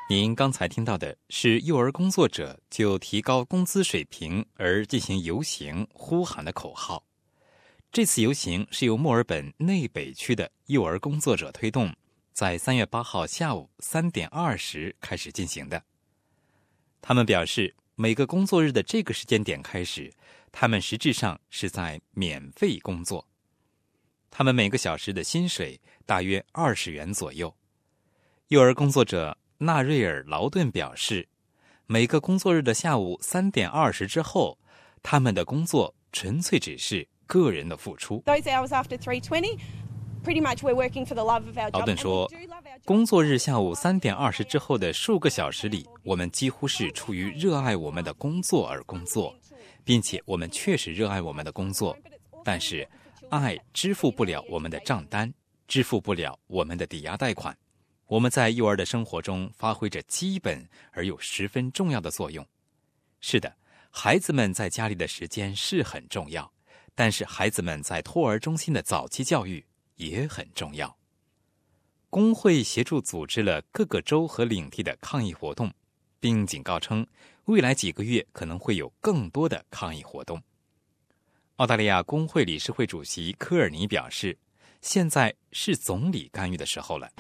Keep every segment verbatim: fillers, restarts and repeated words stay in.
您刚才听到的是幼儿工作者就提高工资水平而进行游行呼喊的口号。这次游行是由墨尔本内北区的幼儿工作者推动，在三月八号下午三点二十开始进行的。他们表示，每个工作日的这个时间点开始，他们实质上是在免费工作。他们每个小时的薪水大约二十元左右。幼儿工作者纳瑞尔·劳顿表示，每个工作日的下午三点二十之后，他们的工作纯粹只是个人的付出。劳顿说，工作日下午三点二十之后的数个小时里，我们几乎是出于热爱我们的工作而工作，并且我们确实热爱我们的工作，但是爱支付不了我们的账单，支付不了我们的抵押贷款。我们在幼儿的生活中发挥着基本而又十分重要的作用。是的，孩子们在家里的时间是很重要，但是孩子们在托儿中心的早期教育也很重要。工会协助组织了各个州和领地的抗议活动，并警告称，未来几个月可能会有更多的抗议活动。澳大利亚工会理事会主席科尔尼表示，现在是总理干预的时候了。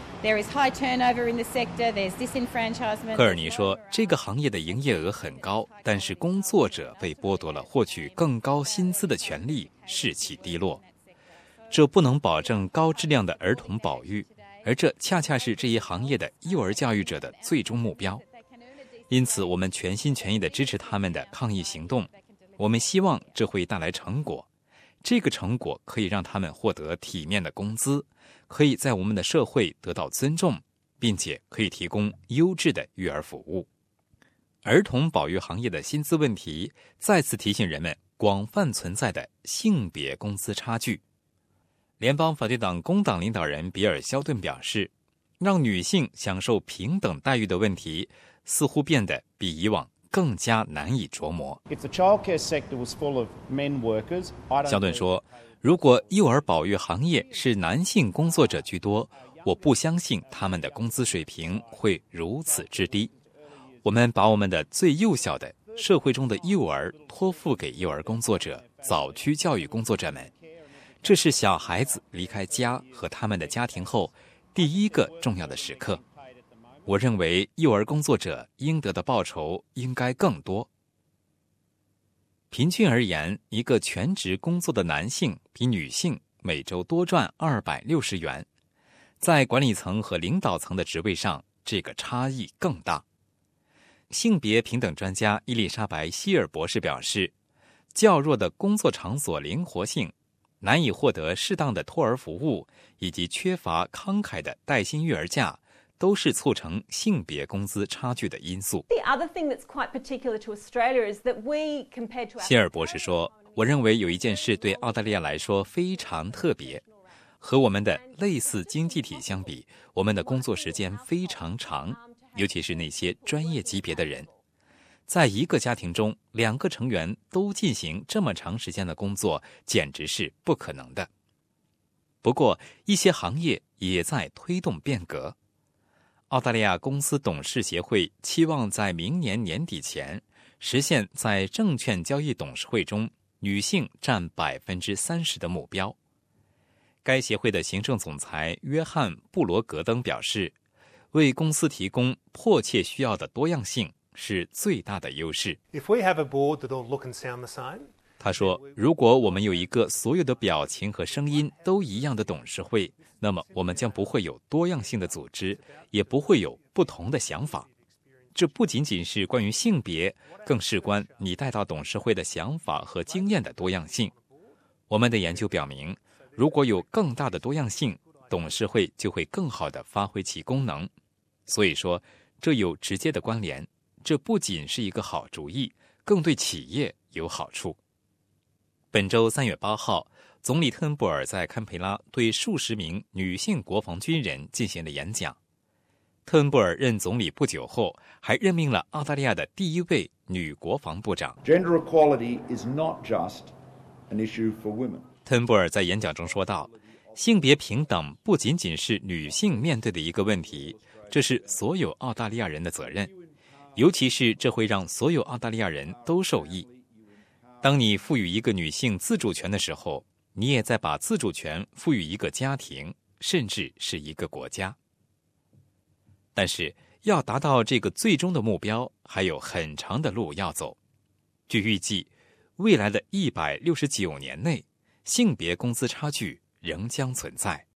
科尔尼说，这个行业的营业额很高，但是工作者被剥夺了获取更高薪资的权利，士气低落。这不能保证高质量的儿童保育，而这恰恰是这一行业的幼儿教育者的最终目标。因此，我们全心全意地支持他们的抗议行动。我们希望这会带来成果。这个成果可以让他们获得体面的工资，可以在我们的社会得到尊重，并且可以提供优质的育儿服务。儿童保育行业的薪资问题再次提醒人们广泛存在的性别工资差距。联邦反对党工党领导人比尔·肖顿表示，让女性享受平等待遇的问题似乎变得比以往更加难以琢磨。肖顿说，如果幼儿保育行业是男性工作者居多，我不相信他们的工资水平会如此之低。我们把我们的最幼小的社会中的幼儿托付给幼儿工作者、早期教育工作者们，这是小孩子离开家和他们的家庭后第一个重要的时刻。我认为幼儿工作者应得的报酬应该更多。平均而言，一个全职工作的男性比女性每周多赚二百六十元。在管理层和领导层的职位上，这个差异更大。性别平等专家伊丽莎白·希尔博士表示，较弱的工作场所灵活性、难以获得适当的托儿服务以及缺乏慷慨的带薪育儿假，都是促成性别工资差距的因素。希尔博士说，我认为有一件事对澳大利亚来说非常特别。和我们的类似经济体相比，我们的工作时间非常长，尤其是那些专业级别的人。在一个家庭中，两个成员都进行这么长时间的工作，简直是不可能的。不过，一些行业也在推动变革。澳大利亚公司董事协会期望在明年年底前实现在证券交易董事会中女性占百分之三十的目标。该协会的行政总裁约翰·布罗格登表示，为公司提供迫切需要的多样性是最大的优势。他说，如果我们有一个所有的表情和声音都一样的董事会，那么我们将不会有多样性的组织，也不会有不同的想法。这不仅仅是关于性别，更事关你带到董事会的想法和经验的多样性。我们的研究表明，如果有更大的多样性，董事会就会更好地发挥其功能。所以说，这有直接的关联，这不仅是一个好主意，更对企业有好处。本周三月八号，总理特恩布尔在堪培拉对数十名女性国防军人进行了演讲。特恩布尔任总理不久后，还任命了澳大利亚的第一位女国防部长。 Gender equality is not just an issue for women. 特恩布尔在演讲中说道，性别平等不仅仅是女性面对的一个问题， 这是所有澳大利亚人的责任，尤其是这会让所有澳大利亚人都受益。当你赋予一个女性自主权的时候，你也在把自主权赋予一个家庭，甚至是一个国家。但是要达到这个最终的目标，还有很长的路要走。据预计，未来的一百六十九年内，性别工资差距仍将存在。